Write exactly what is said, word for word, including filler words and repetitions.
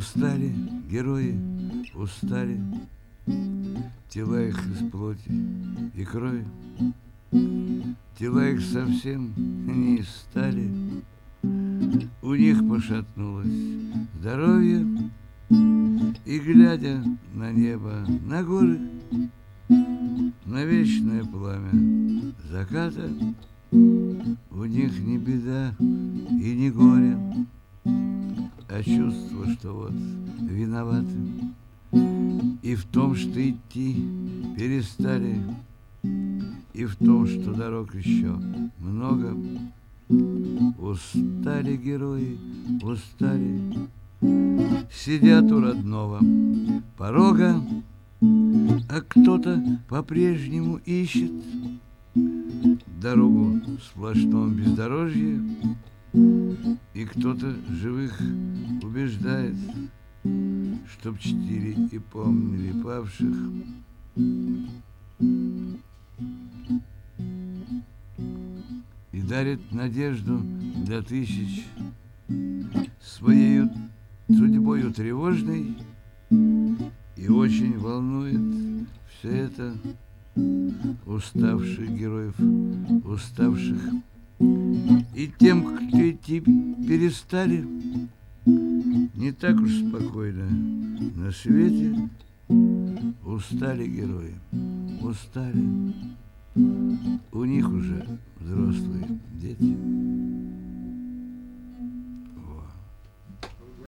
Устали герои, устали, тела их из плоти и крови, тела их совсем не из стали, у них пошатнулось здоровье, и, глядя на небо, на горы, на вечное пламя заката, у них не беда и не горе, а чувство, что вот виноваты и в том, что идти перестали, и в том, что дорог еще много. Устали герои, устали, сидят у родного порога, а кто-то по-прежнему ищет дорогу в сплошном бездорожье, и кто-то живых убеждает, чтоб чтили и помнили павших. И дарит надежду для тысяч своею судьбою тревожной, и очень волнует все это уставших героев, уставших. И тем, кто идти перестали, не так уж спокойно на свете. Устали герои, устали, у них уже взрослые дети.